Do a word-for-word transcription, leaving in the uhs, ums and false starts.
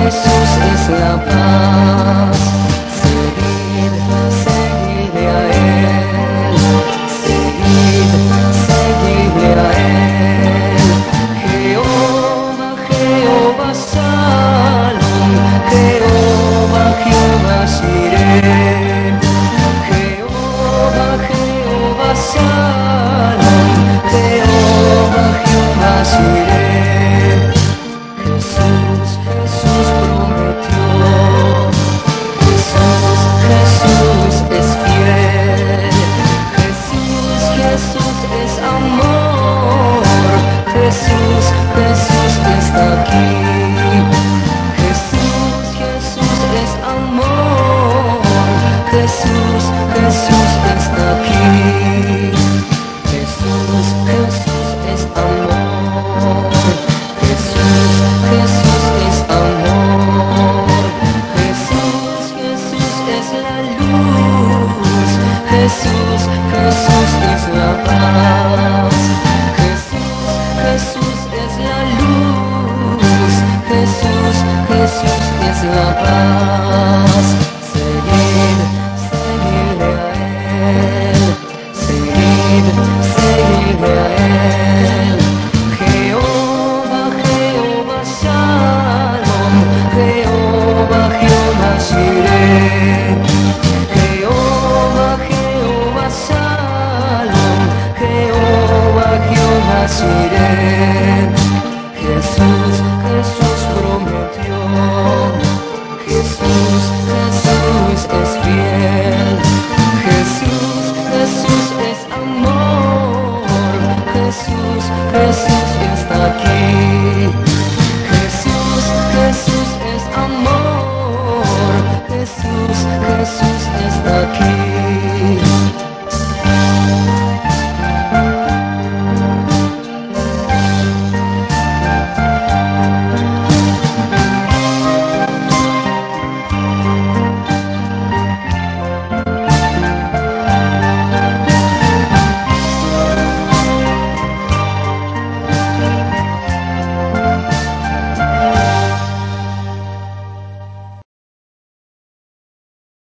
Jesús es la paz. Seguid, seguidle a Él. Seguid, seguidle a Él. Jehová, Jehová Shalom. Jehová, Jehová Shireh. Jehová, Jehová Shalom. Jehová, Jehová Shireh. Jesús, Jesús prometió. Jesús, Jesús es fiel. Jesús, Jesús es amor. Jesús, Jesús está aquí. Jesús, Jesús es amor. Jesús, Jesús está aquí. Jesús, Jesús es amor. Jesús, Jesús es amor. Jesús, Jesús es la luz. Jesús, Jesús es la paz. Jesús, Jesús es la luz. Jesús, Jesús es la paz. Seguid, seguidle a Él. Seguid, seguidle a Él. Jehová, Jehová Shalom. Jehová, Jehová Shireh. Jehová, Jehová Shalom. Jehová, Jehová Shireh.